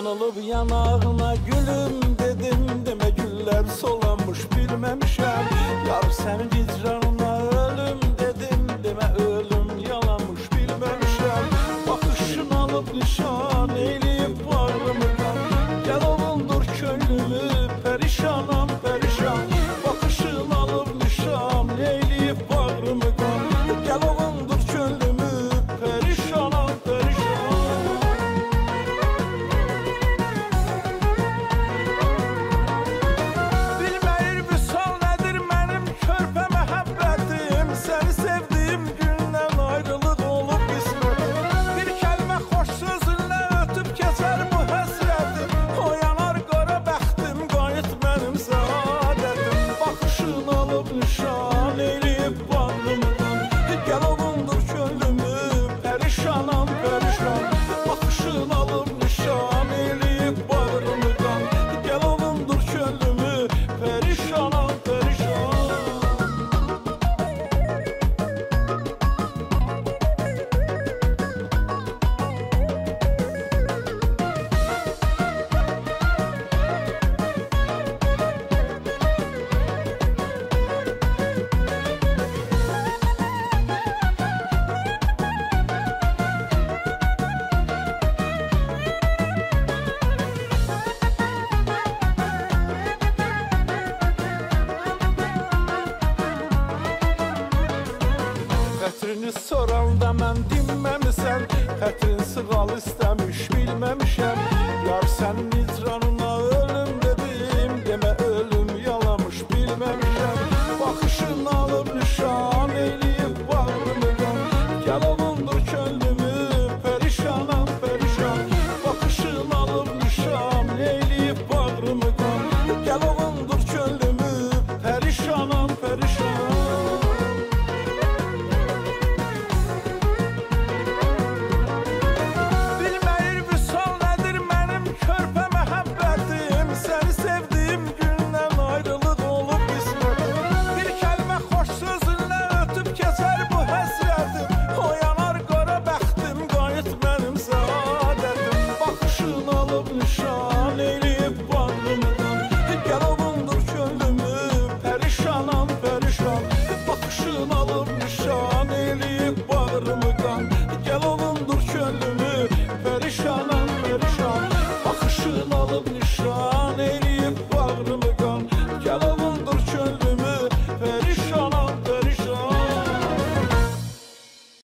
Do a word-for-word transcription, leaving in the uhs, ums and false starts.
Yanılıb yanağına gülüm dedim, demə güllər solanmış bilməmişəm. Yar sənin hicranına ölüm dedim, demə ölüm yalanmış bilməmişəm. Baxışın alıb nişan eyləyib bağrımdan, gəl ovundur könlümü perişanam perişan. Baxışın alıb nişan eyləyib bağrımdan, gəl ovundur könlümü perişanam perişan. Nişan eyləyib bağrımdan, gəl ovundur könlümü perişanam perişan. Baxışın alıb nişan eyləyib bağrımdan, gəl ovundur könlümü perişanam perişan. Xətrini soranda mən dinməmisən, xətrin sığal istəmiş bilməmişəm. Yar sənin icranına ölüm dedim, demə ölüm yalamış bilməmişəm. Baxışın alıb nişan eyləyib bağrımdan, gəl ovundur könlümü perişanam perişan. Baxışın alıb nişan eyləyib bağrımdan, gəl ovundur könlümü perişanam perişan. Nişan eyləyib bağrımdan, gəl ovundur könlümü perişanam perişan. Baxışın alıb nişan eyləyib bağrımdan, gəl ovundur könlümü